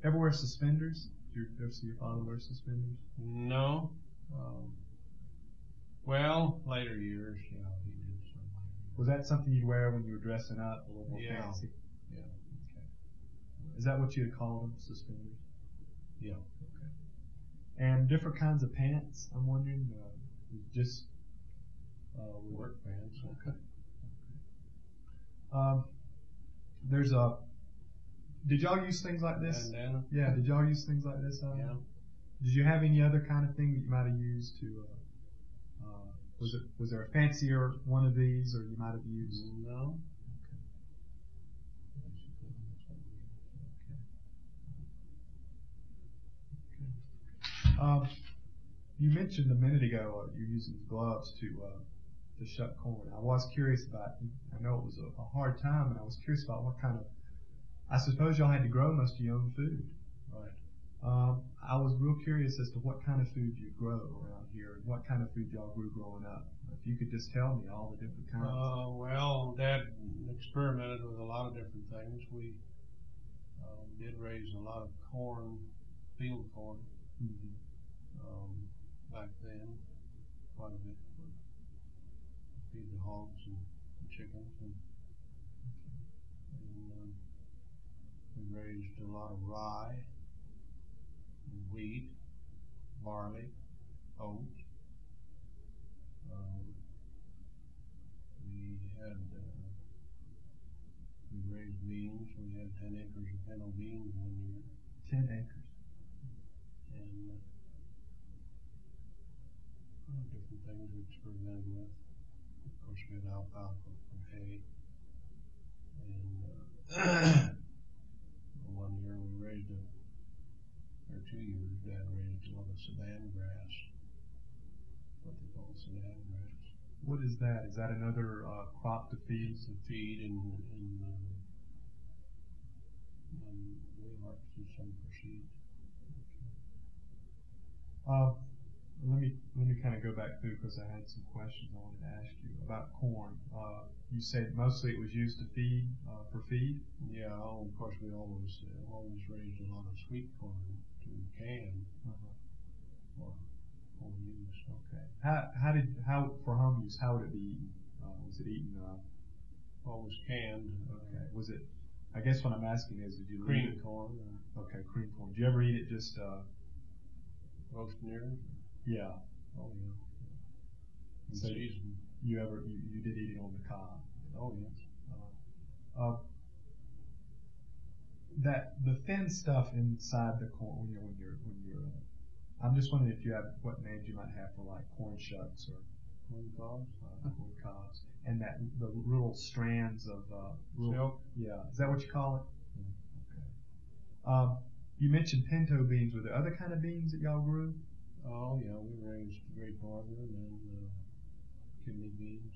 Ever wear suspenders? Did you ever see your father wear suspenders? No. Well, later years, he did some. Was that something you'd wear when you were dressing up, a little more Yeah. fancy? Yeah. Okay. Is that what you'd call them, suspenders? Yeah. Okay. And different kinds of pants, I'm wondering, just Work pants. Okay. There's a. Did y'all use things like this? Bandana. Yeah. Did y'all use things like this? Yeah. Did you have any other kind of thing that you might have used to? Was there a fancier one of these, or you might have used? No. Okay. You mentioned a minute ago you're using gloves to shuck corn. I was curious about. I know it was a hard time, and I was curious about what kind of. I suppose y'all had to grow most of your own food. Right. I was real curious as to what kind of food you grow around here, and what kind of food y'all grew growing up. If you could just tell me all the different kinds. Well, Dad experimented with a lot of different things. We did raise a lot of corn, field corn, back then, quite a bit for feed the hogs and the chickens, and we raised a lot of rye, wheat, barley, oats. We raised beans. We had 10 acres of pinto beans one year. 10 acres. And different things we experimented with. Of course, we had alfalfa for hay. And one year we raised or 2 years, Dad raised a lot of Sudan grass. What they call Sudan grass. What is that? Is that another crop to feed? To feed and we harvested some for seed. Let me kind of go back through because I had some questions I wanted to ask you about corn. You said mostly it was used to feed for feed. Yeah, of course we always raised a lot of sweet corn to can for home use. Okay. How for home use? How would it be eaten? Was it eaten? Always canned. Okay. Was it? I guess what I'm asking is, did you cream corn? Okay, cream corn. Did you ever eat it just roasting ears? Yeah. Oh yeah. In So season. You did eat it on the cob? Oh yes. That the thin stuff inside the corn when you're I'm just wondering if you have what names you might have for like corn shucks or corn cobs. Corn cobs, and that the little strands of silk. Yeah, is that what you call it? Mm-hmm. Okay. You mentioned pinto beans. Were there other kind of beans that y'all grew? Oh yeah, we raised Great Northern and kidney beans.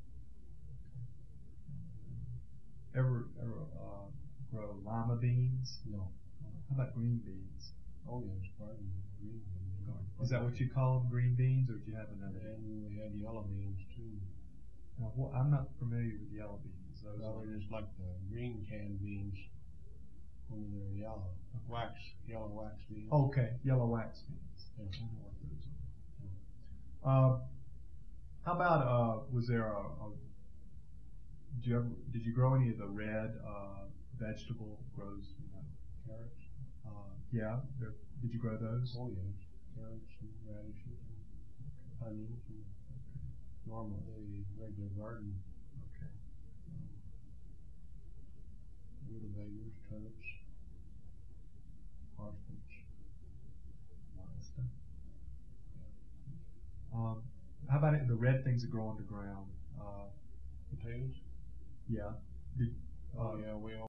Ever grow lima beans? No. How about green beans? Oh yes, pardon me, green beans. Is that what you call them, green beans, or do you have another? And we had yellow beans too. Now, I'm not familiar with yellow beans. Those are just like the green canned beans, only they're yellow. Yellow wax beans. Okay, yellow wax beans. Yeah. I know what those are. How about was there did you grow any of the red vegetable grows? Carrots. Yeah. Did you grow those? Oh yes, carrots and radishes and onions and normal regular garden. Okay. Rutabagas, turnips, parsnips. A lot of stuff. How about the red things that grow underground? Potatoes. Yeah. Oh yeah, we